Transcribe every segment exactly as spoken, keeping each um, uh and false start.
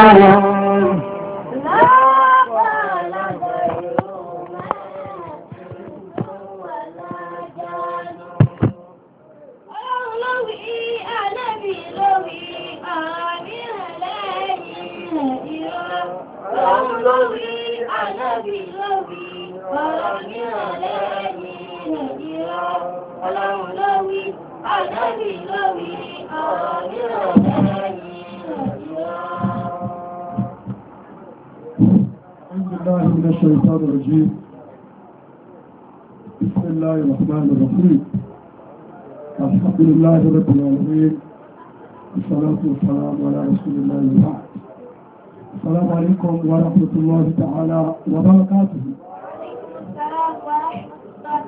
الشيطان الرجيم بسم الله الرحمن الرحيم الحمد لله رب العالمين والصلاة والسلام على رسول الله وبعد السلام عليكم ورحمة الله تعالى وبركاته. السلام ورحمة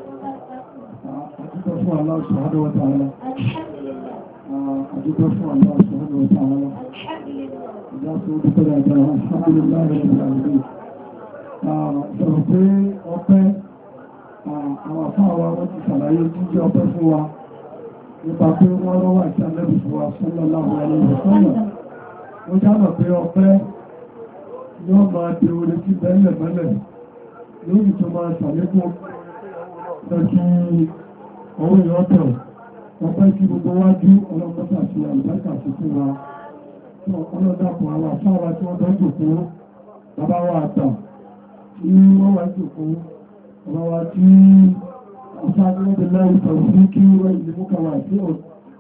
الله أجد وبركاته. الله سبحانه وتعالى. الحمد لله. أجد الله سبحانه وتعالى. الحمد لله. إذا سودت الأداء الحمد لله رب العالمين. sọ̀rọ̀ pé ọpẹ́ àwọn afáwa wọ́n ti ṣàlàyé jíjẹ́ ọpẹ́ fún wa nípa pé wọ́n rọ́wà ìṣẹ́ lẹ́bù fún wa sallallahu alaihi wasallam. Wọ́n jábọ̀ pé ọpẹ́ yóò máa dé orí tí bẹ́ẹ̀lẹ̀ mẹ́lẹ̀ lórí tó máa ṣàlékún lọ́kí ọwọ́ ìrọ́tẹ̀ ọpẹ́ tí gbogbo wájú ọlọ́pọ̀ta àti àlùbáríkà sí fún wa. Ọlọ́dàpọ̀ àwọn afáwa tí wọ́n tọ́jú fún bàbá wa àtà ní wọ́n wá jùkú ọba wa tí ọ̀sáàdúnrẹ́dẹ̀ láì tàbí kí wọ́n ilé mú kàwà tí ó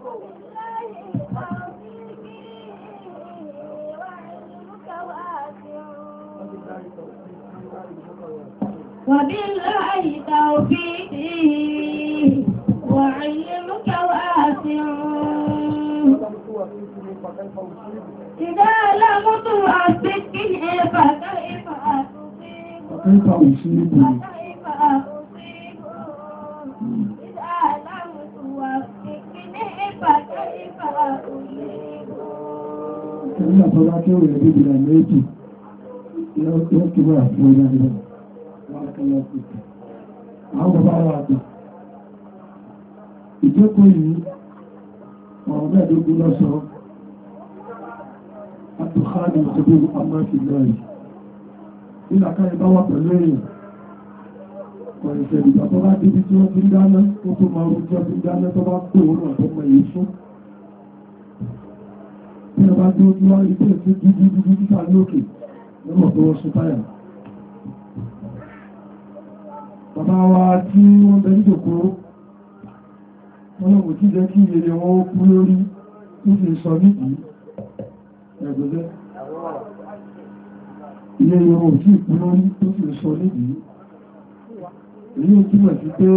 وبالله توفيقي وعلمك واسع إذا لم توفقني فكيف كيف أصيبه فكيف أصيبه إذا لم توفقني فكيف أصيبه كلا صلاة ويجب إلى الميت يركب أحسن إلى بارك الله فيك. àwọn bàbá wa àgbà ìjókòó yìí ọ̀rọ̀ mẹ́ẹ̀dógún lọ́sọ̀ọ́ àtùkádì ìṣẹ́gbé àmáṣì lọ́rì nílàkà ìbá wà pẹ̀lú èèyàn ọ̀rẹ̀sẹ̀ ìgbà tó bá débi tí wọ́n ti ń dáná ó tó máa rú tí wọ́n ti ń dáná tó bá pè ó náà tó mọ̀ èyí fún bí wọ́n bá dé ojú wá rí pé tí dúdú dúdú títà lókè lọ́mọ̀ tó wọ́n sún táyà. Bàbá wa tí wọ́n bẹ níjòkó wọ́n lọ́wọ́ tí jẹ́ kí ilé wọn ó kú lórí tó fi sọ nídìí ẹgbẹ̀lẹ́ ilé wọn ò tí ìkú lórí tó fi sọ nídìí. Èyí ò túnmọ̀ sí pé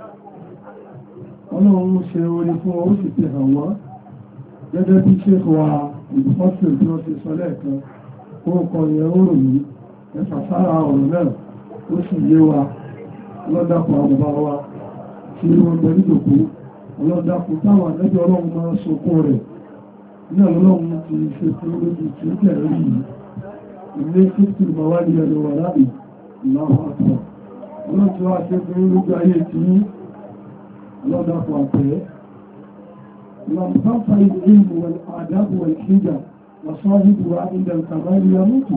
Ọlọ́run ṣe orí fún ọ ó sì fi hàn wọ́n gẹ́gẹ́ bí ṣe wa ìbùfọ́sílẹ̀ tí wọ́n ti sọ lẹ́ẹ̀kan orúkọ yẹn ó ròyìn ẹfà sára ọ̀rọ̀ náà ó sì yé wa ọlọ́dàpọ̀ àwọn bàbá wa tí wọ́n bẹ níjòkó ọlọ́dàpọ̀ táwọn àlẹ́jọ́ ọlọ́run máa sọkún rẹ̀ ní ọlọ́run ti ṣe fún lójú tí ó kẹ̀rẹ́ rí ilé kíkì mọ̀wádìí ẹni wà láì ìlàwọ̀ àtọ̀ ọlọ́run tí wá ṣe fún lójú ayé tí ọlọ́dàpọ̀ àpẹ́ لم تنفع العلم والآداب والحجة وصاحبها عند الكمال يموت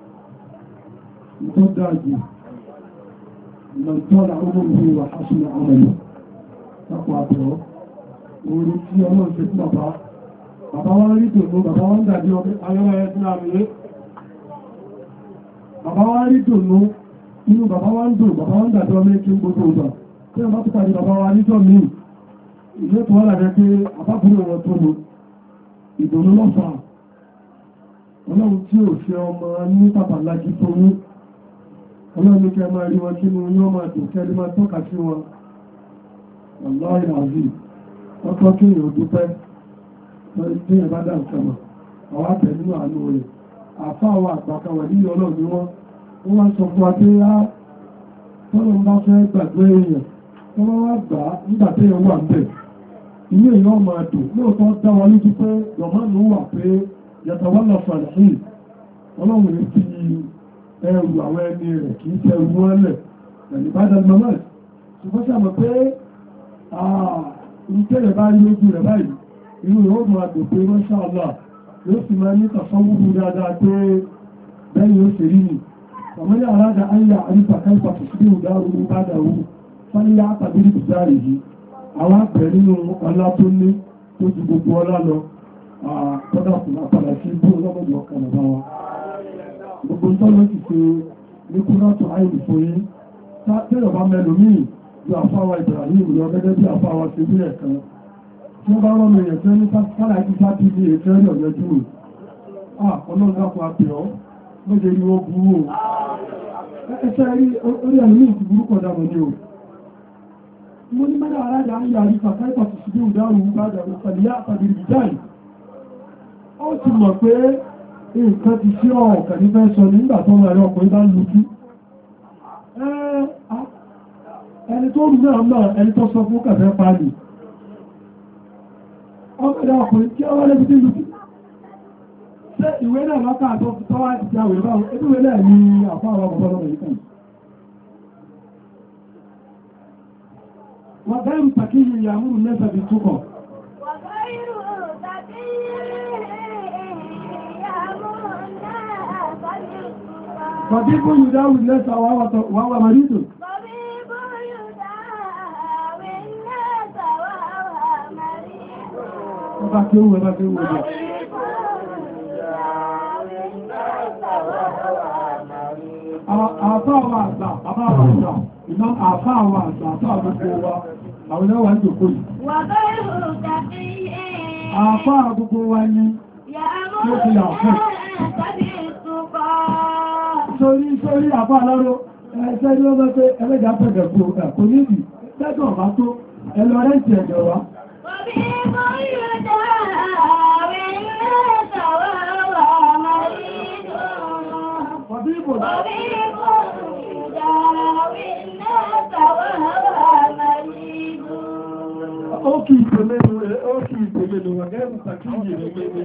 متداجي من طال عمره وحسن عمله تقوى أبوه orí tí ọlọ́run ṣe fún bàbá bàbá wọ́n rí dùnú bàbá wọ́n dàbí ọmọ ayọ́wọ́ ẹ̀sìn àmìlé bàbá wọ́n rí dùnú inú bàbá wọ́n dùn bàbá wọ́n dàbí ọmọ ẹ̀kí gbogbo ọgbà tí wọ́n bá tó pàdé bàbá wa níjọ́ míì ilé tó wọ́n lábẹ́ pé àbábúrò wọn tó lò ìdùnnú lọ́fà ọlọ́run tí ò ṣe ọmọ ní pàpàlájí tó ní ọlọ́run ní kẹ máa rí wọn kí ní yọ́ máa dùn kẹ́lí máa tọ́ka sí wọn Wallahi àzí ọkọ̀ kí èèyàn dúpẹ́ tí ẹ̀ bá dá ìkẹmọ̀ àwọn àtẹ̀ nínú àánú rẹ̀ àfá àwọn àgbàkawà ní ọlọ́run ní wọ́n wọ́n wá sọ fún wa pé á tọ́lọ́run bá fẹ́ gbàgbé èèyàn tó wọ́n wá gbà nígbà tí èèyàn wà ń bẹ̀ ilé èèyàn máa dùn lóòótọ́ dá wọn lójú pé lọ́mọ́nù wà pé yàtọ̀ wọ́n lọ fàlàhì ọlọ́run ní fi ẹrù àwọn ẹni rẹ̀ kìí tẹ ẹrù wọn lẹ̀ ẹ̀lìbádàn mọ́mọ́ ṣùgbọ́n sàmọ̀ pé ìtẹ́lẹ̀ bá rí ojú rẹ̀ báyìí inú rẹ̀ ó máa dùn pé masha Allah yóò sì máa ní tàṣọ́wúrú dáadáa pé bẹ́ẹ̀ yóò ṣe rí ni ọmọ ní alága ayé àrífà káìpà tó sí ìdáru bá dàrú fáníyà tàbí ìbùsárì yìí àwọn àpẹẹ nínú ọlá tó ní tó ju gbogbo ọlá lọ àkọ́dà fún àpàdà sí ibú ọlọ́mọdé ọkàn bá wa gbogbo tọ́lọ́ ti ṣe ní kúrọ́tù àìlú fún yín tẹ́lọ̀ bá mẹ́lò míì ju àfáwà Ibrahim lọ gẹ́gẹ́ bí àfáwà ṣe bí ẹ̀kan tí ó bá rọ́mọ èèyàn tẹ́ ní sára ẹ̀kí sáàtì ní ètò ẹ̀rọ ọ̀yẹ́jú rẹ̀ ọlọ́run dákun àpẹ̀ ọ́ mọ́jẹ́ ni wọ́n burú o ẹ̀ṣẹ́ rí orí ẹ̀mí ní ìtì burúkọ̀ dámọ̀ ní o mo ní mẹ́rin alájà ń yà àríkà káìpà tó ṣùgbé ìdáhùn ìbájà òkàlìyà àtàbí ìjáì ó ti mọ̀ pé nǹkan ti ṣí ọ̀ọ̀kà ní fẹ́ sọ nígbà tó wà ní ọkùnrin bá lùkú ẹni tó rú náà náà ẹni tó sọ fún kàfẹ́ pàálì ọmọdé ọkùnrin tí ó wá lẹ́bí tí lùkú ṣe ìwé náà lọ́kà tó tọ́wà ti jáwé báwọn ebíwé náà ní àfáàwà bọ̀bọ̀lọ́wọ̀ yìí kan wọ́n bẹ́ẹ̀ ń pàkí ìyàmúrù mẹ́sà bí túkọ̀ طبيب يداوي الناس وهو مريض طبيب يداوي الناس وهو مريض ọba kí ó wẹ́ bá kí ó wẹ́ bá àfáàwà àgbà àfáàwà àgbà iná àfáàwà àgbà àfáàwà gbogbo wa àwọn ẹwà ń jòkó yìí àfáà gbogbo wa ní tí ó fi àfẹ́ sórí sórí àfá aláró ẹ̀ẹ́sẹ́ ní ọmọ pé ẹlẹ́jà pẹ̀gẹ̀gbò ẹ̀kọ́ níbi tẹ́gbọ̀n ọ̀bá tó ẹlọ rẹ̀ǹtì ẹ̀jọ̀ wá ó kí ìpèmẹ́nu rẹ̀ ó kí ìpèmẹ́nu rẹ̀ gẹ́rù tàkíyè rẹ̀ gẹ́gẹ́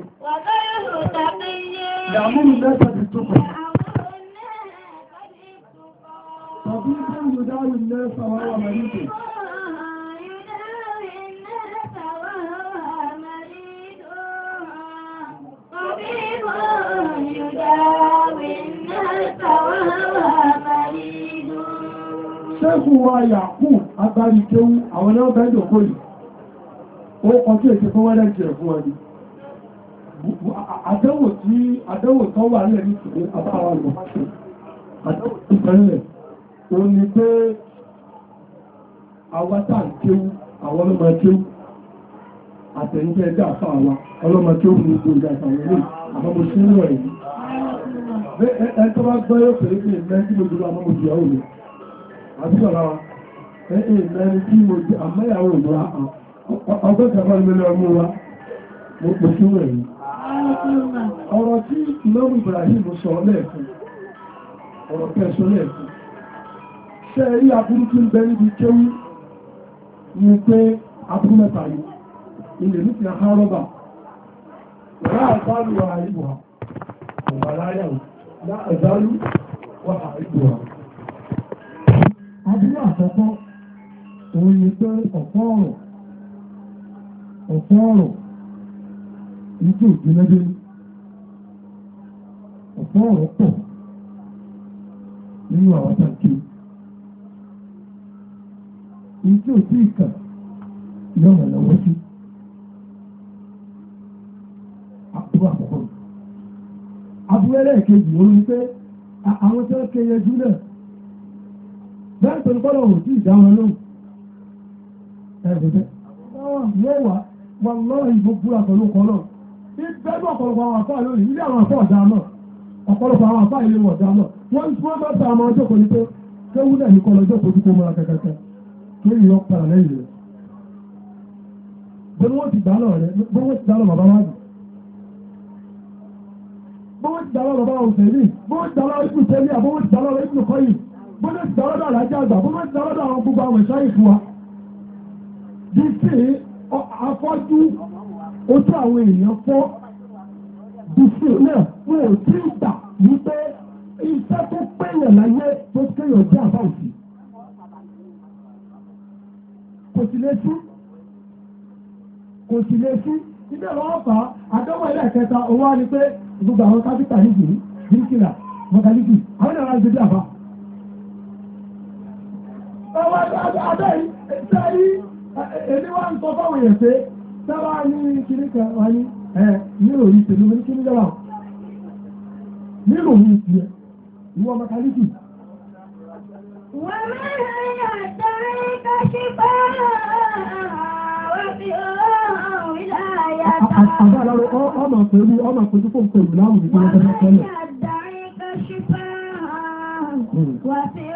ìyàmúrù mẹ́ta ti tó pẹ̀lú طبيب يداوي الناس وهو مريض طبيب يداوي الناس وهو مريض ṣẹ́kù wa yàkú agbárí kéwú àwọn náà bẹ́ẹ̀dọ̀ kó yìí ó kọ́ tí èsì fún wẹ́rẹ́ jẹ́ fún ẹni àdẹ́wò tí àdẹ́wò tó wà nílẹ̀ ní ìpínlẹ̀ àbáwà lọ àdẹ́wò tó bẹ̀rẹ̀ ó ní pé àwátà kéwú àwọn ọlọ́mọ kéwú àtẹ̀yìnjẹ́ ẹjẹ́ àfà àwà ọlọ́mọ kéwú ní gbogbo ìjà ìsàwọn ilé àmọ́mọ́ sí ń rọ̀ èyí ẹ tó bá gbọ́ yóò pẹ̀lú pé ìmẹ́ tí mo jùlọ àmọ́mọ́ jù ọ́ òní àbúgbàrá wa ẹ ìmẹ́ni tí mo jù àmẹ́yàwó òní ọgọ́ta mílíọ̀nù ọmọ wa mo pè sí rẹ̀ yìí ọ̀rọ̀ tí ìlọ́rù Ibrahim sọ lẹ́ẹ̀kan ọ̀rọ̀ kẹsọ lẹ́ẹ̀kan ṣe rí aburú tí ń bẹ níbi kéwú ní pé aburú mẹ́ta yìí ilẹ̀ ní ti ha rọ́bà wà àzálù wà àìbò ha wà láyàwó lá àzálù wà àìbò ha aburú àkọ́kọ́ òun ni pé ọ̀pọ̀ ọ̀rọ̀ ọ̀pọ̀ ọ̀rọ̀ ìjọ ìgbìlẹ́dẹ́ ọ̀pọ̀ ọ̀rọ̀ pọ̀ nínú àwọn tàkì ìjọ tí ìkà yọ̀rọ̀ lọ́wọ́ sí àbúrò àkọ́kọ́ àbúrò ẹlẹ́ẹ̀kejì ó ní pé àwọn tí wọ́n kéye jù náà bẹ́ẹ̀ tó ń kọ́ lọ́wọ́ tí ìdá wọn lóhùn ẹ̀ẹ́dẹ̀dẹ̀ yóò wà wọn lọ́rọ̀ ìbò búra pẹ̀lú kan náà ìgbẹ́gbẹ́ ọ̀pọ̀lọpọ̀ àwọn àfáà lónìí ilé àwọn àfáà ọ̀dá náà ọ̀pọ̀lọpọ̀ àwọn àfáà ilé ọ̀dá náà wọ́n tí wọ́n bá ta àwọn ọjọ́ kò ní pé kéwú náà ní kọlọ ọjọ́ kojú kó mọ́ra kẹ́kẹ́kẹ́ tó yìí yọ padà lẹ́yìn rẹ̀ bí wọ́n ti gbà lọ rẹ̀ bí wọ́n ti gbà lọ bàbá wájú bí wọ́n ti gbà lọ bàbá òṣèlú bí wọ́n ti gbà lọ ikú sẹ́lẹ̀ bí wọ́n ti gbà lọ ikú kọ́yì bí wọ́n ti gbà lọ́dọ̀ àlájá àgbà bí wọ́n ti gbà lọ́dọ̀ àwọn gbogbo àwọn ìṣá ìfún wa bí sí afọ́jú ojú àwọn èèyàn fọ́ bùsù náà wọ́n ò tí ì gbà wípé iṣẹ́ tó pẹ̀yàn láyé tó kéèyàn jẹ́ àbá òsì kò sì lè sí kò sì lè sí ilé wọn fà á àdánwò ilé ẹ̀kẹta owó á ní pé gbogbo àwọn kápítà yìí bíríkìlà mọ̀kálíkì àwọn ìlànà ìgbésí àbá. ọwọ́ adé sẹ́yí èmi wá ń sọ fáwọn èèyàn pé sábà ní kíní kan wá ní ẹ̀ nílò yìí tèmi ní kíní jọba nílò yìí tiẹ̀ ìwọ mọ̀kálíkì. ومن يدعيك شفاء وفي ولايته àbá àlọ́ ọmọ pẹ̀lú ọmọ pẹ̀lú fún pẹ̀lú láwùjọ ní ọjọ́ ومن tẹ́lẹ̀. يدعيك شفاء وفي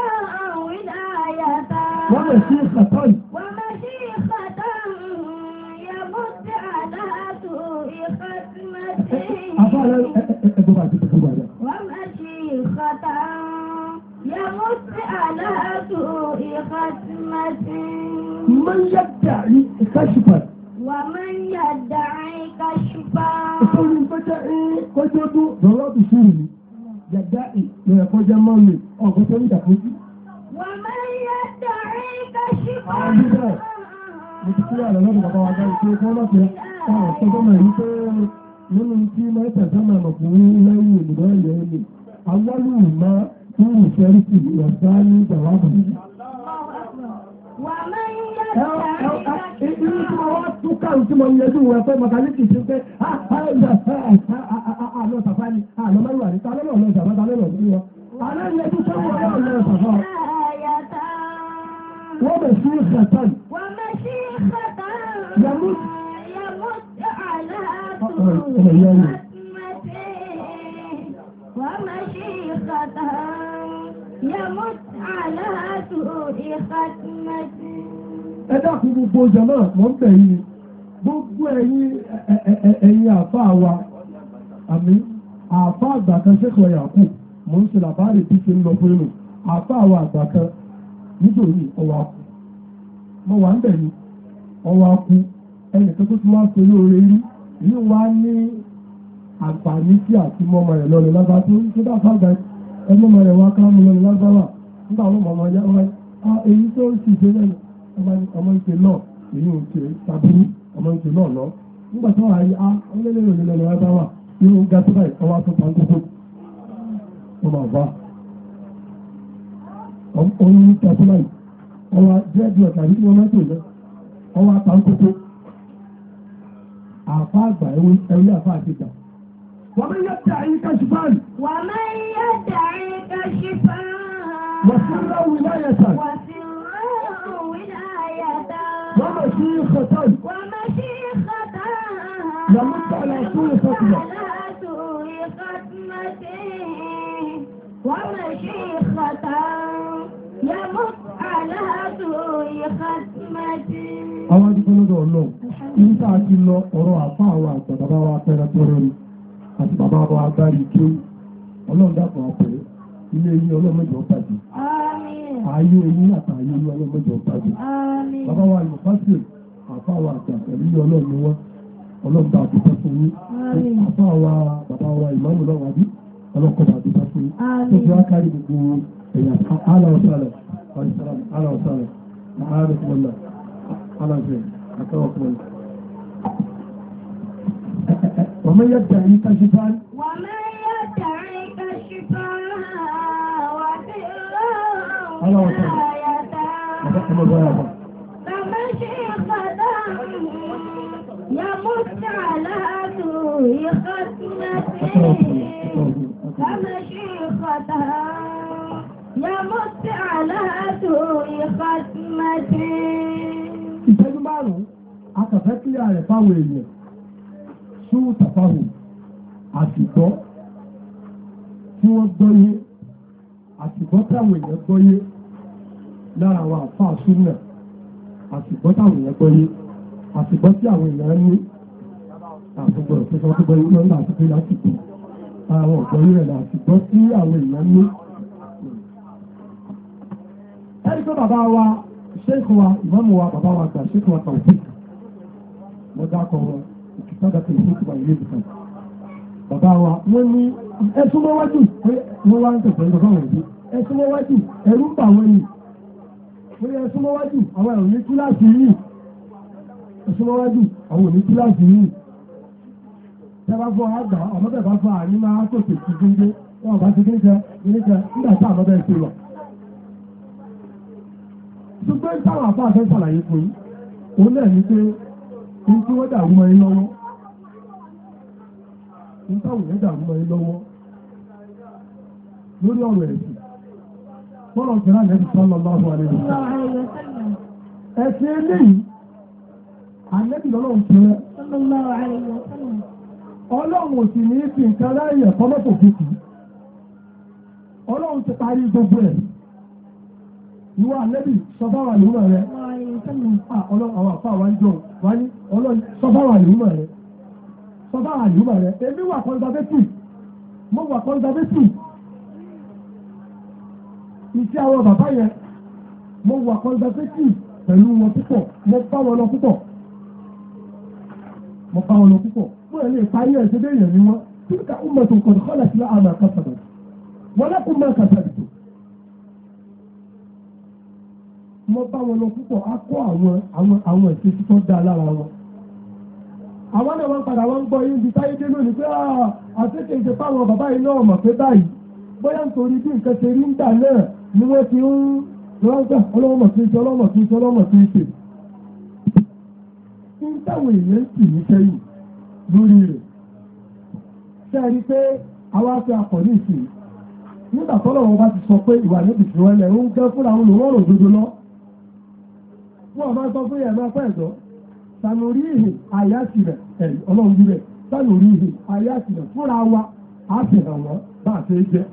ولايته wọ́n lè sí ìkàtọ́ì. ومشيخة يمد على سوء ختمته àbá àlọ́ ẹ̀ẹ́dọ́ bá ti tẹ̀síwájú bàjẹ́. ومشيخة يمد على سوء ختمته من يدعي كشفا ومن يدعي كشفا يقول بدعي كجد ضرب سوري يدعي لا يخرج مالي أو كتير دكتور. ومن يدعي كشفا متكلم على هذا بابا وجاي كي كنا كي آه كذا ما هي nínú tí máa tẹ̀sánà ọkùnrin lẹ́yìn ìmúdọ́ ìyẹn awálù má fún ìfẹ́rìtì ìyàgbá ní ìjàwábù. ومن Ìdí tí mo wá tún káàrùn tí mo yẹjú wọ ẹ̀fẹ́ mọ̀kálíkì sí pé àlọ́ sàfá ni àlọ́ mẹ́rin wà ní ta lọ́nà ọ̀lọ́ ìjàmbá ta lọ́nà ọ̀lọ́ ìwọ. Àlọ́ ìyẹjú sọ́wọ́ ọ̀lọ́ sàfá. Wọ́n bẹ̀ sí ìfẹ̀tàn. ومشيخة Yàmú. يمد على Ọmọ ìyá yìí. ومشيخة يمد على سوء ختمته Ẹ dákun gbogbo jàmá mọ̀ ń bẹ̀ yìí gbogbo ẹ̀yin ẹ̀yin àfáà wa àmì àfáà àgbà kan ṣẹ́kọ̀ọ́ yàkú mọ̀ ń ṣe làbáàrè bí ṣe ń lọ fún inú àfáà wa àgbà kan nítorí ọwọ́ akú mọ̀ wà ń bẹ̀ ni ọwọ́ akú ẹnìkan tó ti wá ṣe lóore rí yìí wá ní àǹfààní sí àti mọ́mọ rẹ̀ lọ́lẹ̀ lágbá tó tó dá fáàgbà ẹmọ́mọ rẹ̀ wá ká mú lọ́lẹ̀ lágbá wà nígbà wọn mọ̀ ọmọ ẹ̀yà ọmọ èyí tó ń ṣiṣẹ́ lẹ́nu ọmọ ìṣe náà èyí ò ṣe tàbí ọmọ ìṣe náà lọ nígbà tó wà yí á ọlẹ́lẹ́rẹ́ òní lọ́lẹ̀ lágbá wà yóò ga tó báyìí ọwọ́ tó pàǹkó tó ọmọ àbá oyún ní tàbí báyìí ọwọ́ jẹ́ẹ̀dì ọ̀tà ní wọ́n mẹ́tò lẹ́ ọwọ́ pàǹkó tó àfá àgbà ẹwé àfá àṣìgbà ومن يدعي كشفان ومن يدعي كشفا وسر ولاية وسر ولاية ومشيخة ومشيخة يمد على سوء ختمة على سوء ختمته ومشيخة يمد على سوء ختمته àwọn adúgbòlódò ọlọ́run ní sáà ti lọ ọ̀rọ̀ àfá àwọn àgbà bàbá wa pẹ́rẹ́ tó rẹ̀ àti bàbá wa agbárí kí ọlọ́run dàpọ̀ àpẹẹrẹ ilé yín ọlọ́mọjọ́ pàdé ayé yín àtàyé yín ọlọ́mọjọ́ pàdé bàbá wa ìmọ̀fásì àfá wa àgbà pẹ̀lú yín ọlọ́run wọn ọlọ́run bá àdúgbò fún yín àfá wa bàbá wa ìmáàmù náà wà bí ọlọ́kọ̀ bá àdúgbò fún yín tó fi wá kárí gbogbo ẹ̀yà aláwọ̀sálẹ̀ aláwọ̀sálẹ̀ aláwọ̀sálẹ̀ aláwọ̀sálẹ̀ أتوكل ومن يدعي كشفا ومن يدعي كشفا وسرا الله ولاية وسلم فمشيخة يمد على سوء ختمته فمشيخة يمد على سوء ختمته ìṣẹ́jú márùn-ún akàfẹ́ kílẹ̀ rẹ̀ fáwọn èèyàn ṣú tàfáhù àtìgbọ́ tí wọ́n gbọ́yé àtìgbọ́ táwọn èèyàn gbọ́yé lára àwọn àfáà súnà àtìgbọ́ táwọn èèyàn gbọ́yé àtìgbọ́ tí àwọn èèyàn ní àtìgbọ́ tó sọ tó gbọ́yé lọ́nà àti pé látìgbọ́ àwọn ọ̀gbọ́yé rẹ̀ àtìgbọ́ tí àwọn èèyàn ní. ẹni tó bàbá wa ṣéèkù wa ìmọ̀mù wa bàbá wa gbà ṣéèkù wa tàwọn fíìkì wọ́n dákọ̀ wọn ìkìtàdà tó ìfúkú wa ilé ìbùkún bàbá wa wọ́n ní ẹ̀sùn mọ́wájú pé wọ́n wá ń tẹ̀sẹ̀ ń lọ́wọ́ òbí ẹ̀sùn mọ́wájú ẹ̀rú ń bà wọ́n ni wọ́n ní ẹ̀sùn mọ́wájú àwọn ẹ̀rù ní kíláàsì yìí ìsúnmọ́wájú àwọn òní kíláàsì yìí tẹ́ bá fọ́ àgbà ọmọdé bá fọ́ àní máa tó tètè gbégbé wọn bá ti kíníkẹ kíníkẹ nígbà tí àmọ́dé ti lọ. ṣùgbọ́n táwọn àbá àfẹ́ ṣàlàyé fún yín òun náà ní pé ní tí wọ́n dàrú mọ́ yín lọ́wọ́ ní táwọn èèyàn dàrú mọ́ yín lọ́wọ́ lórí ọ̀rọ̀ ẹ̀sìn fọ́nà ìfẹ́ràn ẹ̀sì sallallahu alaihi wasallam ẹ̀sìn eléyìí ànẹ́bì lọ́lọ́run tẹ́rẹ ọlọ́run ò sì ní fi nǹkan láyé ẹ̀kọ́ mọ́tò fífì ọlọ́run ti parí gbogbo ẹ̀ ìwọ ànẹ́bì sọfáwà lòúmọ̀ rẹ ọlọ́run àwọn àfáà wá ń jọ wá ní ọlọ́run sọfáwà lòúmọ̀ rẹ sọfáwà lòúmọ̀ rẹ èmi wà conservative mo wà conservative iṣẹ́ àwọn bàbá yẹn mo wà conservative pẹ̀lú wọn púpọ̀ mo bá wọn lọ púpọ̀ mo bá wọn lọ púpọ̀ mo lè parí ẹ̀ ṣe déyẹ̀ ní wọn tí ká ó mọ̀ tó kọ̀dọ̀ kọ́lá sí àmà kásàdọ̀ wọn lẹ́kùn mọ́ kásàdọ̀ mo bá wọn lọ púpọ̀ á kọ́ àwọn àwọn àwọn ìṣesí tó dá lára wọn àwọn náà wọn padà wọn gbọ́ yín bí táyé dé lónìí pé àti kì í ṣe fáwọn bàbá yìí náà mọ̀ pé báyìí bóyá nítorí bí nǹkan ṣe rí ń gbà náà ni wọ́n ti ń rọ́gbà ọlọ́mọ̀ tí ń ṣe ọlọ́mọ̀ tí ń ṣe ọlọ́mọ̀ tí ń ṣe. ń táwọn èèyàn sì ní sẹ́yìn lórí rẹ̀. ṣé ẹ rí pé àwa fẹ́ akọ̀ní ìsìn nígbà tọ́lọ́wọ́ bá ti sọ pé ìwà níbi tí wọ́n lẹ̀ ń gẹ́ fúnra wọn lòun ọ̀rọ̀ òdodo lọ. wọ́n máa sọ fún yẹn máa pẹ́ ẹ̀dọ́ sanori ìhè àyàtì rẹ̀ ẹ̀ ọlọ́run bí rẹ̀ sanori ìhè àyàtì rẹ̀ fúnra wa á sì hàn wọ́n bá a ṣe é jẹ́.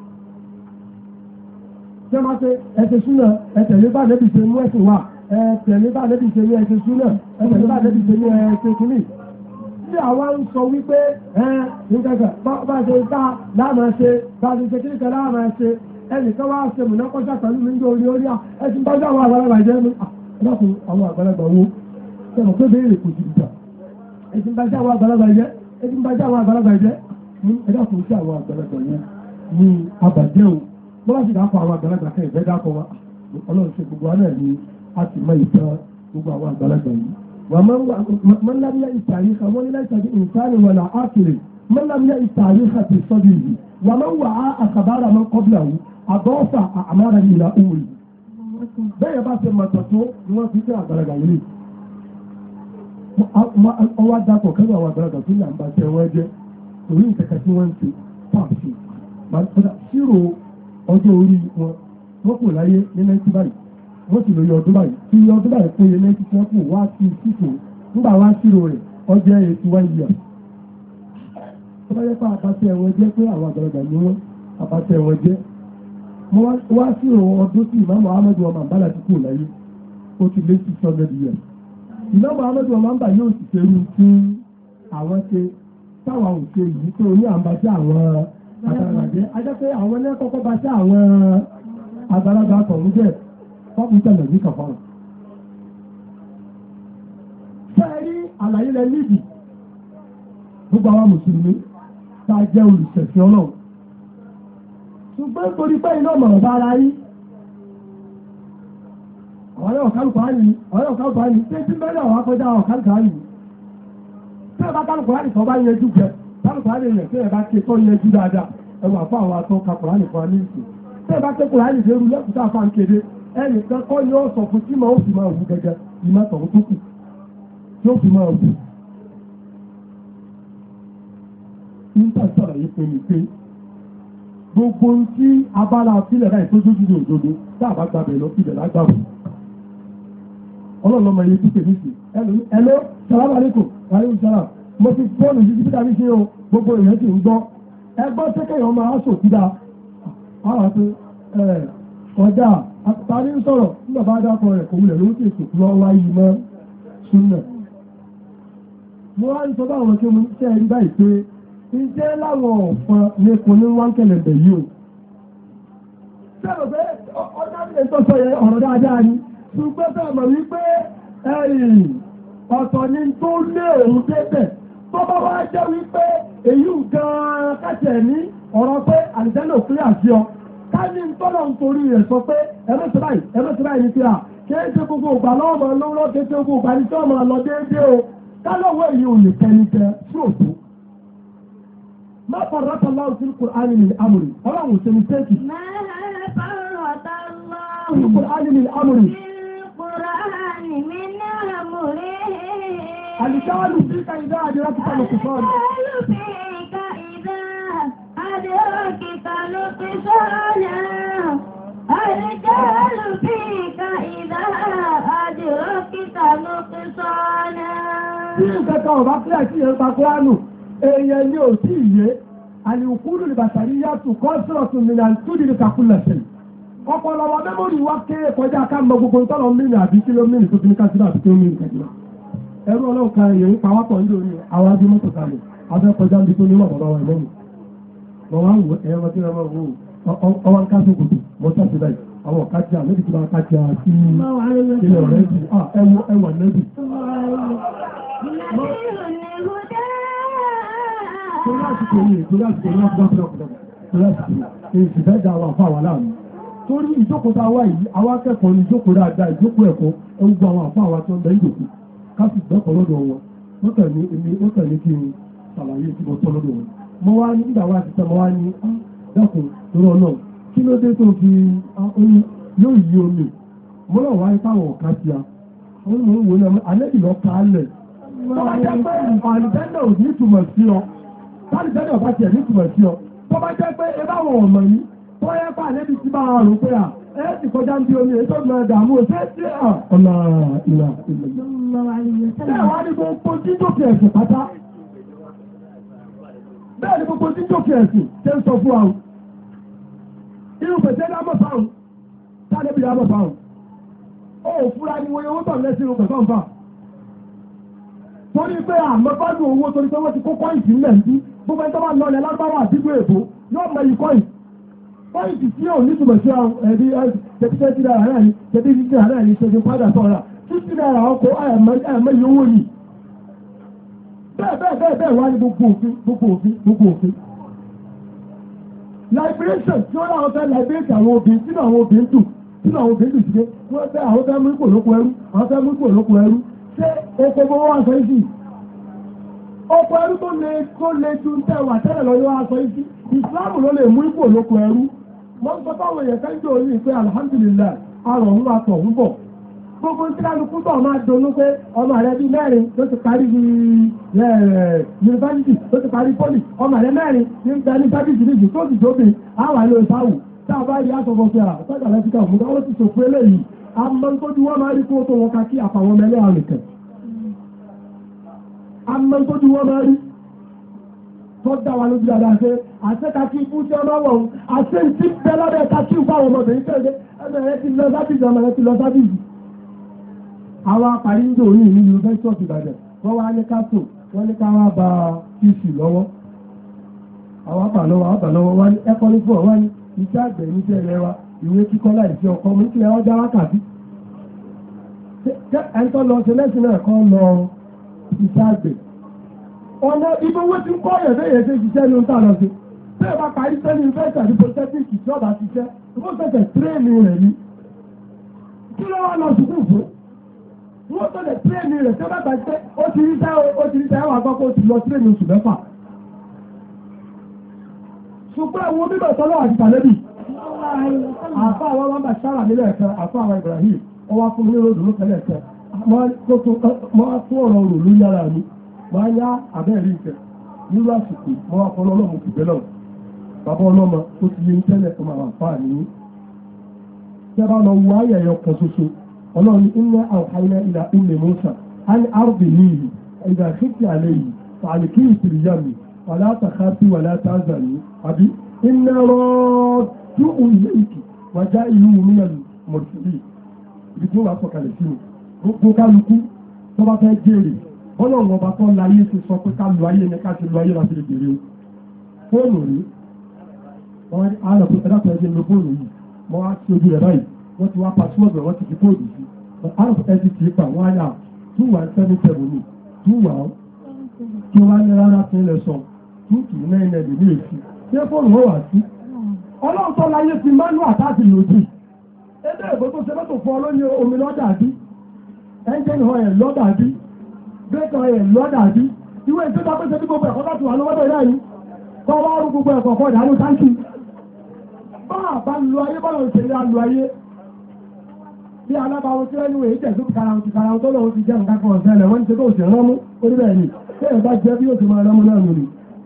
Ṣé máa ṣe ẹ̀sẹ̀ súnà ẹ̀tẹ̀lé bá lẹ́bí ṣe mú ẹ̀sìn wà ẹ̀tẹ̀lé bá lẹ́bí ṣe ní ẹ̀sẹ̀ súnà ẹ̀tẹ̀lé bá lẹ́bí ṣe ní ẹ̀sẹ̀ kìíní. Bí àwa ń sọ wípé ẹ̀ nígbàgbà bá ṣe dá láàmà ṣe bá ṣe ṣe kíríkà láàmà ṣe ẹnìkan wá ṣe múná kọjá pẹ̀lú mi ní orí orí ẹ̀sìn bá dá àwọn àgbàlagbà jẹ́ mi. Ẹ̀dàkùn àwọn àgbàlagbà wo ṣẹ̀rọ̀ pé béèrè kò jìbìtà ẹ̀sìn bá dá àwọn àgbàlagbà jẹ́ ẹ̀sìn bá dá àwọn àgbàlagbà jẹ́ ẹ̀dàkùn sí àwọn àgbàlagbà yẹn ní abàjẹ́ o bọ́lá sì dákọ̀ àwọn àgbàlagbà kẹ́ ìfẹ́ dákọ̀ wa ọlọ́run ṣe gbogbo alẹ́ ni a ti mọ ìtàn gbogbo àwọn àgbàlagbà yìí wà máa ń lábíyá ìtàrí kan wọ́n ní láìsàdí ìsáni wà náà ákìrì máa ń lábíyá ìtàrí kan ti sọ́dí yìí wà máa ń wà á àkàbára máa ń kọ́bílà wù àbọ́fà àmàrà ìlà òwì bẹ́ẹ̀ bá ṣe mọ̀tọ̀ tó ni wọ́n fi jẹ́ àgbàlagbà yìí ọwọ́ dákọ̀ kẹ́lú àwọn àgbàlagbà tó yà ń bá ṣe wọ́n jẹ́ torí ìkẹ̀kẹ́ tí wọ́n ń ṣe pàṣẹ ṣírò ọjọ́ orí wọn wọ́n kò láyé ní náìtì báyìí wọ́n sì lóye ọdún báyìí tí ọdún báyìí péye náìtì tí wọ́n kò wá sí sípò nígbà wá ṣírò rẹ̀ ọjọ́ eighty one years. tó bá yẹ pé àbáṣẹ ẹ̀wọ̀n jẹ́ pé àwọn àgbàlagbà ni wọ́n àbáṣẹ ẹ̀wọ̀n jẹ́ mo wá ṣírò ọdún sí ìmáàmù Ahmadu ọmọ àbálà tí kò láyé ó ti lé six hundred years. ìmáàmù Ahmadu ọmọ àbá yóò sì ṣerú tí àwọn ṣe táwọn ò ṣe yìí tó ní àǹbáṣẹ àwọn àgbàlagbà ajá pé àwọn ilé kọ́kọ́ bá ṣe àwọn àgbàlagbà tọ̀hún jẹ́ fọ́pù tẹ̀lẹ̀ ní kàfàrà. Fẹ́ẹ̀rí àlàyé rẹ̀ níbi gbogbo àwọn mùsùlùmí tá a jẹ́ olùṣẹ̀sìn ọlọ́run. Ṣùgbọ́n torí pé iná mọ̀ràn bá ara yí. Àwọn ọ̀rẹ́ ọ̀kálùkù á nìyí, ọ̀rẹ́ ọ̀kálùkù á nìyí, tí tí mẹ́rin àwọn akọjá ọ̀kálùkù á nìyí. Tí ẹ bá kálùkù á nìkan bá yẹjú jẹ, kálùkù á nìyẹn tí ẹ bá ké tọ́ yẹjú dáadáa, ẹ wà fún àwọn atọ́ ka Kùránì fún wa ní ìsìn. Tí ẹ bá ké Kùránì dé rú lẹ́kùtà fà ń kéde, ẹnìkan kọ́ ni ó sọ fún tí màá ó fi máa wù gẹ́gẹ́ ìmọ̀ tọ̀hún tó kù tí ó fi máa wù. Nígbà sàlàyé pé ní pé gbogbo tí abala sílẹ̀ láì tó dójú ní òdodo tá a bá gbàbẹ̀ lọ sílẹ̀ lágbàwò. Ọlọ́run ọmọ yẹn títẹ̀ nísì. Ẹ̀ló, sàlámù alaykum, alaykum sàlám. Mo ti fóònù yìí síbi tàbí ṣe o, gbogbo èèyàn sì ń gbọ́. Ẹgbọ́n tẹ́kẹ̀yàn máa aṣọ òkúta. Àwọn àti ọjà àtàrí ń sọ̀rọ̀ nígbà bá dákọ̀ rẹ̀ kò wulẹ̀ ló ti ètò lọ wáyé mọ́ súnmọ̀. Mo wá ń sọ báwọn kí mo ṣe rí báyìí pé ǹjẹ́ láwọn ọ̀fọn ní kò ní wọ́n kẹlẹ̀ bẹ̀ yìí o. Sẹ́rọ̀ pé ọjà ilé tó sọ yẹ ọ̀rọ̀ dáadáa ni. Ṣùgbọ́n bẹ́ẹ̀ mọ̀ wípé ẹ̀yìn ọ̀tọ̀ ni tó lé òun débẹ̀. Tó bá wá jẹ́ wípé èyí gan-an kàṣẹ̀ ní ọ̀rọ̀ pé àlìjẹ́ lò pé àṣẹ ọ. Ká ní tọ́lọ̀ ń torí rẹ̀ sọ pé ẹlọ́sẹ̀ báyìí ẹlọ́sẹ̀ báyìí ní kíra kéèké gbogbo ìgbà lọ́mọ lọ́wọ́ kéèké gbogbo ìgbà ní tí ọmọ lọ déédéé o kálọ̀wọ́ èyí ò lè tẹnitẹ sí òtó má fọ̀rọ̀ rọ́pọ̀ lọ́wọ́ sí Kùránì ní amúrì ọlọ́run ò ṣe ní tẹ́ẹ̀kì sí Kùránì ní amúrì àlìkáàlù sí ká ìdá àdírá kíkà lọ sí sọ́ọ̀rì الرجال فيك إذا أدركت نقصانا. Tí ìkẹta ọ̀bá pílẹ̀ sí ẹ̀ta Kúránù, èèyàn ni ò sí ìyé, àlìkúrù ìbàtàrí yàtù kọ́sìrọ̀tù mìíràn tó dìde kàkúlẹ̀ sí. Ọ̀pọ̀lọpọ̀ mẹ́mọ́rì wá kéré kọjá ká mọ gbogbo ìtọ́lọ mìíràn àbí kílómìnì tó fi ní kásìlá àti kílómìnì kẹjìlá. Ẹrú ọlọ́run kan èèyàn ń pawápọ̀ ní orí àwọn adé mọ́tò kalẹ̀, afẹ́ kọjá ní tó ní wà bọ̀dọ̀ wọn lẹ́yìn. Wọ́n wá wò ẹ̀rọ tí wọ́n wò ọwọ́ ń ká sókòtò mọ́tò sí báyìí. Àwọn ọ̀kájá lóbi tí wọ́n kájá sí ilẹ̀ ọ̀rẹ́ jù ẹwọ ẹwà lẹ́bì. Torí àsìkò yìí, torí àsìkò yìí, torí àsìkò yìí, ìfẹ́ dá àwọn àfáà wà láàrin. Torí ìjókòó tá a wá yìí, àwọn akẹ́kọ̀ọ́ ní ìjókòó dáadáa, ìjókòó ẹ̀kọ́, ẹwú gba àwọn àfáà wa tó ń bẹ ìjòkó. Ká sì gbẹ́kọ̀ọ́ lọ́dọ̀ wọn, wọ́n kàn ní èmi, wọ́n kàn ní kí n ṣàlàyé tí mo tọ́ lọ́dọ̀ wọn. Mo wá ní nígbà wá ti tẹ́ mo wá ní dákun torí ọlọ́run. Kí ló dé tó fi oyin yóò yí omi mọ́lọ̀ wáyé táwọn ọ̀ká sí a wọ́n mú wò náà alẹ́bì lọ ká lẹ̀ tó bá jẹ́ pé àlùbẹ́ndẹ̀ ò ní túmọ̀ sí ọ tálùbẹ́ndẹ̀ ò bá tiẹ̀ ní túmọ̀ sí ọ tó bá jẹ́ pé ebáwọn ọmọ yìí tó yẹ pé àlẹ́bì ti bá rò pé à ẹ ti kọjá ń bí omi èyí tó gbọ́n dààmú ṣé ṣé à ọ̀nà ìlà ìlà bẹ́ẹ̀ wá ní gbogbo jíjókè ẹ̀sìn pátá bẹ́ẹ̀ ni gbogbo jíjókè ẹ̀sìn ṣe ń sọ fún wa inú pẹ̀sẹ̀ dámọ̀ fáwọn tánẹ́bí dámọ̀ fáwọn ó fúra ní wọ́n yóò tọ̀ lẹ́sìn ìrùn pẹ̀sọ̀ fà torí pé àmọ́ bá ní owó torí pé wọ́n ti kó kọ́ìntì ńlẹ̀ ń bí gbogbo ẹni tó bá lọ ilẹ̀ lágbáwá àdúgbò èbó yóò mọ iyì kọ́ìntì kọ́ìntì tí ò ní túmọ̀ sí ẹbí tẹ̀tí náírà náà ni tẹ̀tí títí náírà ni ṣe padà sọ̀rọ̀ títí náírà ọkọ̀ ẹ̀mọ́ iye owó ni bẹ́ẹ̀ bẹ́ẹ̀ bẹ́ẹ̀ bẹ́ẹ̀ wá ní gbogbo òfin gbogbo òfin gbogbo òfin liberation tí wọ́n láwọn fẹ́ liberate àwọn obìnrin sínú àwọn obìnrin tù sínú àwọn obìnrin tù sí pé wọ́n fẹ́ àwọn fẹ́ mú ipò lóko ẹrú àwọn fẹ́ mú ipò lóko ẹrú ṣé oko mọ́ wá sọ yìí oko ẹrú tó le tó le ju ń tẹ̀wà tẹ́lẹ̀ lọ yóò wá sọ yìí Islam ló lè mú ipò lóko ẹrú wọ́n sọ fáwọn èèyàn kẹ́ńjọ́ orí pé alhamdulilayi arọ̀ ń wá tọ̀ ń bọ̀ gbogbo tí kálukú tó máa donú pé ọmọ rẹ bíi mẹ́rin ló ti parí yunifásitì ló ti parí pọ́lì ọmọ rẹ mẹ́rin ní ń tẹ́lí sábìsì níbi tó ti dóbi àwọn àlọ́ ìsáwù tá a bá rí àtọ̀kọ̀ pé àtọ́jà lẹ́sìkà òmùdá ó ti sòkú eléyìí àmọ́ tójú wọn máa rí kó tó wọn ká kí àfàwọn ọmọ ẹlẹ́yà nìkan àmọ́ tójú wọn máa rí tó dá wa lójú dáadáa ṣe àṣekàkí ikú tí ọmọ wọn àṣe ìtì bẹ́ẹ̀ lábẹ́ kakí ìfáwọn ọmọbìnrin kéde ẹgbẹ̀rẹ́ ti lọ sábìsì ọmọ rẹ ti lọ sábìsì àwọn apàrí ń dò ní ìlú University of Ibadan wọ́n wá ní káàtò wọ́n ní ká wá bá fíìsì lọ́wọ́ àwọn apà lọ́wọ́ àbà lọ́wọ́ wá ní ẹ̀kọ́ ní fún ọ wá ní iṣẹ́ àgbẹ̀ ní iṣẹ́ rẹ wa ìwé kíkọ́ láìsí ọkọ mú kí ẹwà já wákàtí ẹ̀ńtọ́ lọ ṣe lẹ́sìn náà kọ́ lọ iṣẹ́ àgbẹ̀ ọ̀nà ibi owó tí ń kọ́ ọ̀yẹ̀ bẹ́ẹ̀ ṣe ṣiṣẹ́ ní oúnjẹ lọ sí bẹ́ẹ̀ bá parí sẹ́ni University àti polytechnic tí ọba ṣiṣẹ́ ìfọ́ sẹ̀sẹ̀ tírẹ́ẹ̀nì rẹ̀ ní kí ló wá lọ sùkúù fún wọ́n tó lè tírẹ́ẹ̀nì rẹ̀ tó bá gbà pé ó ti rí sẹ́ ó ti rí sẹ́ wà gbọ́ pé ó ti lọ tírẹ́ẹ̀nì oṣù mẹ́fà. ṣùgbọ́n àwọn bíbẹ̀ tọ́lọ́ àti tàlẹ́bì àfa àwọn wọn bá sára nílẹ̀ ẹ̀kẹ́ àfa àwọn Ibrahim wọ́n wá fún mi lóòdù ló tẹ́lẹ̀ ẹ̀kẹ́ mọ́ fún ọ̀rọ̀ rò ló yára mi mọ́ á yá abẹ́rẹ́ ìfẹ́ nílùú àsìkò mọ́ wá fún ọlọ́mọ kù bẹ́lọ̀ bàbá ọlọ́mọ ó ti yé ń tẹ́lẹ̀ fún àwọn àfa àníyí tẹ́ bá lọ wọ ayẹyẹ kan ṣoṣo ọlọ́run iná àwòkáyá ilà ilẹ̀ Musa a ní àrùbí yìí ìgbà kíkì àlẹ́ yìí fàálìkì ìtìrìyàmì wàlá tàkàtì wàlá tàzàní àbí iná rọ́ọ̀dún ilé ìkì wàjá ìlú mìíràn mọ̀tìlì ibi tí ó wà sọ̀kalẹ̀ sínú gbogbo kálukú tó bá fẹ́ jèrè ọlọ́run ọba tó láyé ti sọ pé ká lu ayé ní ká ti lu ayé láti lè jèrè o fóònù rí wọ́n á lọ pé ẹ̀dá pẹ̀lú ẹ̀jẹ̀ lo fóònù yìí wọ́n á ti ojú rẹ̀ báyìí wọ́n ti wá pàṣípọ̀tù wọ́n ti fi kóòdù sí out of eighty three pa wọ́n á yà two one seven seven ní two one kí wọ́n á ní rárá fún ilẹ̀ sọ two two nine nine ní èsì ṣé fóònù wọ́n wà sí ọlọ́run tó láyé ti mánú àtàtì lòdì ẹgbẹ́ ìbò tó ṣe mọ́tò fún ọ lóní omi lọ́dà bí engine oil lọ́dà bí brake oil lọ́dà bí ìwé ìjọba pé ṣe bí gbogbo ẹ̀kọ́ láti wà lọ́wọ́dọ̀ ìlà yìí kọ́ wá rú gbogbo ẹ̀kọ́ fọ́ ìdánú táǹkì bá bá lu ayé bọ́lọ̀ ìṣẹ̀lẹ̀ alu ayé bí alábàáwọ̀ tí wọ́n ní èyí tẹ̀sí karahun ti karahun tó lọ́wọ́ ti jẹ́ nǹkan kan ọ̀sẹ̀lẹ̀ wọ́n ti ṣe tó ṣe rọ́mú oníbẹ̀ ni bẹ́ẹ̀ bá jẹ́ bí ó ti máa rọ́mú náà nù ni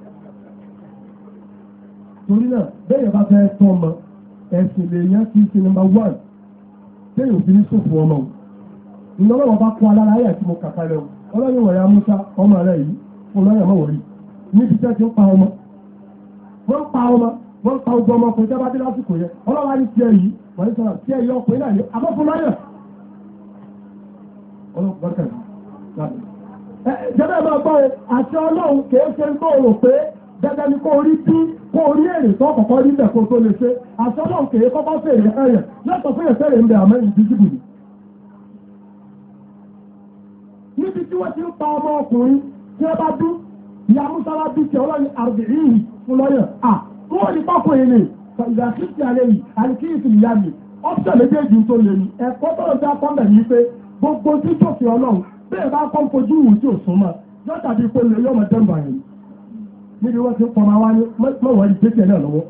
torí náà bẹ́ẹ̀ bá fẹ́ tọ́ ọmọ ẹ̀sìn lè yẹn ti ṣe nọ́mbà one bẹ́ẹ̀ òfin ní sòfò ọmọ ìnáwó bá kó alára ayé àti mo kàkà lẹ́wọ̀ ọlọ́yìn wọ̀nyá Musa ọmọ rẹ̀ yìí fún lọ́yìn ọmọ wọ̀nyí níbi tẹ́ ti ń pa ọmọ wọ́n pa ọmọ wọ́n pa ogun ọmọ ọkùnrin tẹ́bá dé lásìkò yẹn ọlọ́wà ní tiẹ̀ yìí wọ́n ní sọ̀rọ̀ tiẹ̀ yìí ọkùnrin náà ní amọ́fún lọ́yìn ọlọ́kùnrin jẹ́bẹ̀ máa gbọ́ àti ọlọ́run kìí ṣe ń gbọ́ òrò pé gẹ́gẹ́ ni kó rí bí kó rí èrè tó kọ̀kọ́ rí bẹ̀ kó tó lè ṣe àti ọlọ́run kìí kọ́kọ́ fèrè ẹ̀yẹ̀ lọ́tọ̀ fún ìfẹ́rẹ̀ ń bẹ àmọ́ ìdíjìbù ni. níbi tí wọ́n ti ń pa ọmọ ọkùnrin tí wọ́n bá dú ìyá Musa wá bí ti ọlọ́run àrùbìrì fún lọ́yẹ̀ à wọ́n ní pákó yìí ni ìgbà kristi alẹ́ yìí àríkíyèsí ìyá mi ọ́pṣọ̀ méjèèjì tó lè ní ẹ̀kọ́ tó ń dá pọ́ńbẹ̀ ní pé gbogbo tí jòfin ọlọ́run bẹ́ẹ̀ bá kọ́ fojú wù tí ò súnmọ́ yọ́ta bí pé lè yọ́ mọ̀ dẹ́mbà yìí níbi wọ́n ti pọ̀ máa wá ní mọ́wọ́ ìgbésẹ̀ náà lọ́wọ́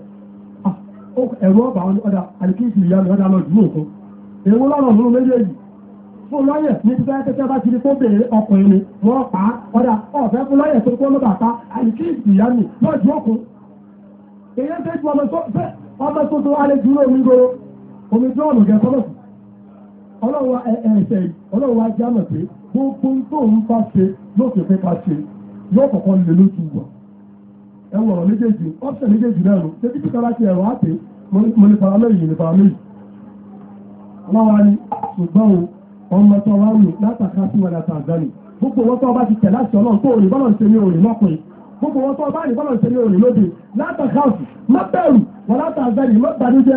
ẹ̀rọ ọba ọ̀dà àríkíyèsí ìyá mi ọ̀dà lọ jù òkun èwo lọ́rọ̀ fún méjèèjì fún lọ́yẹ̀ ní ti fẹ́ tẹ́tẹ́ bá ti di kó bèèrè ọkùnrin ni wọ́n pa á ọ̀dà ọ̀fẹ́ fún lọ́yẹ̀ tó kó ló bàtà àríkíyèsí ìyá mi lọ́jù òkun èyí ń tẹ́jú ọmọ tó tó alẹ́ jùlọ omi gbòòrò omi tó ọ̀nà gẹ̀ kọ́lọ̀ ọlọ́wọ́ ẹ̀ẹ̀ṣẹ̀ ọlọ́wọ́ ajá mọ̀ pé gbogbo tó ń bá ṣe lókè pé ká ṣe yóò kọ̀kọ́ lè lójú wọ̀ ẹwọ̀ ọ̀rọ̀ méjèèjì ọ́pṣẹ̀ méjèèjì náà nù tẹ́bí tí kára ti ẹ̀rọ àpè mo lè fara mẹ́yìn lè fara mẹ́yìn ọlọ́wọ́ ni ṣùgbọ́n ọmọ tó wá rù látàkà sí wọn láta àgbáni gbogbo wọn tó bá ti tẹ̀ láti ọlọ́run tó òrì bọ́lọ̀ ń ṣe ní òrì lọ́pìn gbogbo wọn tó bá ní bọ́lọ̀ ń ṣe ní òrì lóde látàkà sí má bẹ̀rù wọn láta àgbáni má bànújẹ́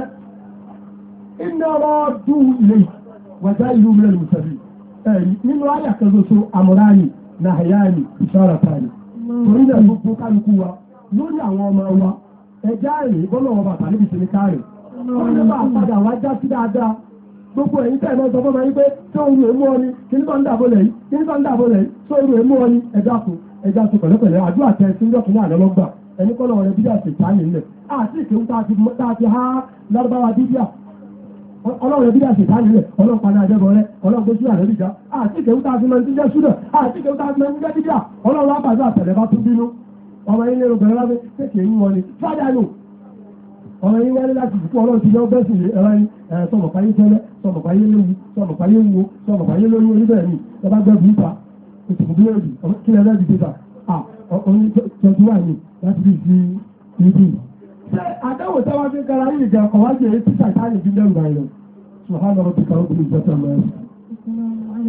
iná ọ̀rọ̀ dùn ilé wàjá ìlú mílẹ̀ mùsàlì ẹ̀rí nínú ayà kan ṣoṣo àmúráyì nàhàyáyì ìṣọ́ratàrí torí náà gbogbo kálukú wa lórí àwọn ọmọ wa ẹjá rè bọ́lọ̀ wọn bàtà níbi ìsinmi káàrè wọ́n ní bá padà wá já sí dáadáa gbogbo èyí tẹ́ ẹ̀mọ́ sọ fún mi pé tó ń rò mú ọ ní kíní kan dàbò lẹ̀ yìí kíní kan dàbò lẹ̀ yìí tó ń rò mú ọ ní ẹja kù ẹja kù pẹ̀lẹ́pẹ̀lẹ́ àdúrà tẹ sí ńlọ́kùnrin àlọ́lọ́gbà ẹni kọ́ lọ́wọ́ rẹ bídíà sì tá nílẹ̀ àti ìkéwù tá a ti há lárúbáwá bídíà ọlọ́run ẹbí dàsì ká nílẹ̀ ọlọ́pàá ní àjẹbọ rẹ ọlọ́run gbójú àrẹ́bí já àti ìkéwù tá a ti máa ń jíjẹ́ ṣúdọ̀ àti ìkéwù tá a ti máa ń jíjẹ́ bídíà ọlọ́run àbàzà àtẹ̀lẹ́ bá tún bínú ọmọ yín lérò bẹ̀rẹ̀ lábẹ́ kéèké ń wọlé fádà nù ọmọ yín wọlé láti ìdìkú ọlọ́run ti yọ bẹ́sì ẹ̀rọ yín sọmọ̀páyé tẹ́lẹ̀ sọmọ̀páyé léwu sọmọ̀páyé wo sọmọ̀páyé lóyún oníbẹ̀rẹ̀ ni ẹ bá gbẹ́ bùúta ìtùkù bí èrì kí lẹ lẹ́bi dé ta ọ̀hún twenty one ni láti fi fi ibi. ṣé àdáwò tẹ́wọ́ fi kára yìí jẹ́ ọkọ̀ wájú èyí tí sàtáàlì fi lẹ́rù báyìí lọ. سبحان ربك رب العزة عما يصفون.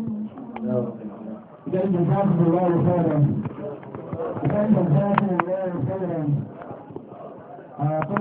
إذا جزاكم الله خيرا. إذا جزاكم الله خيرا.